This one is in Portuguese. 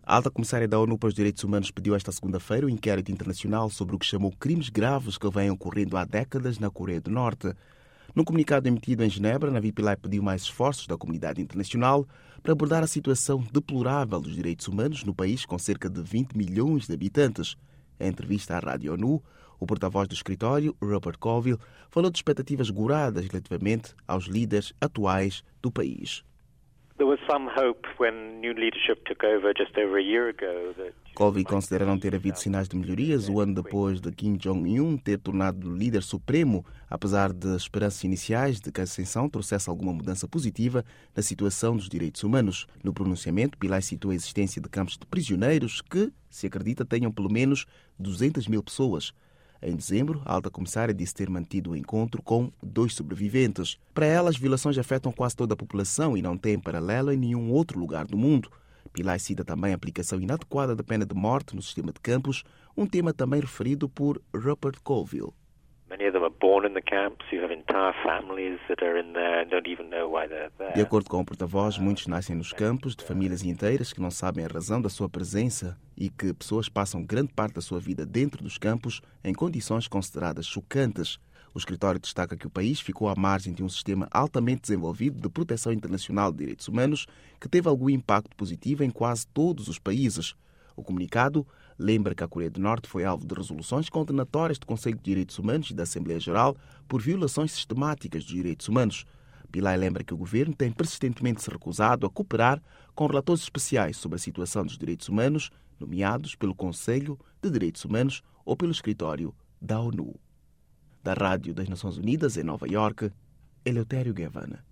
A alta comissária da ONU para os Direitos Humanos pediu esta segunda-feira um inquérito internacional sobre o que chamou crimes graves que vêm ocorrendo há décadas na Coreia do Norte. Num comunicado emitido em Genebra, Navi Pillay pediu mais esforços da comunidade internacional para abordar a situação deplorável dos direitos humanos no país com cerca de 20 milhões de habitantes. Em entrevista à Rádio ONU, o porta-voz do escritório, Rupert Colville, falou de expectativas goradas relativamente aos líderes atuais do país. Colville considera não ter havido sinais de melhorias o ano depois de Kim Jong-un ter tornado líder supremo, apesar de esperanças iniciais de que a ascensão trouxesse alguma mudança positiva na situação dos direitos humanos. No pronunciamento, Pillay citou a existência de campos de prisioneiros que, se acredita, tenham pelo menos 200 mil pessoas. Em dezembro, a alta comissária disse ter mantido o encontro com 2 sobreviventes. Para ela, as violações afetam quase toda a população e não têm paralelo em nenhum outro lugar do mundo. Pillay cita também a aplicação inadequada da pena de morte no sistema de campos, um tema também referido por Rupert Colville. De acordo com o porta-voz, muitos nascem nos campos de famílias inteiras que não sabem a razão da sua presença e que pessoas passam grande parte da sua vida dentro dos campos em condições consideradas chocantes. O escritório destaca que o país ficou à margem de um sistema altamente desenvolvido de proteção internacional de direitos humanos que teve algum impacto positivo em quase todos os países. O comunicado lembra que a Coreia do Norte foi alvo de resoluções condenatórias do Conselho de Direitos Humanos e da Assembleia Geral por violações sistemáticas dos direitos humanos. Pillay lembra que o governo tem persistentemente se recusado a cooperar com relatores especiais sobre a situação dos direitos humanos, nomeados pelo Conselho de Direitos Humanos ou pelo escritório da ONU. Da Rádio das Nações Unidas, em Nova Iorque, Eleutério Gavan.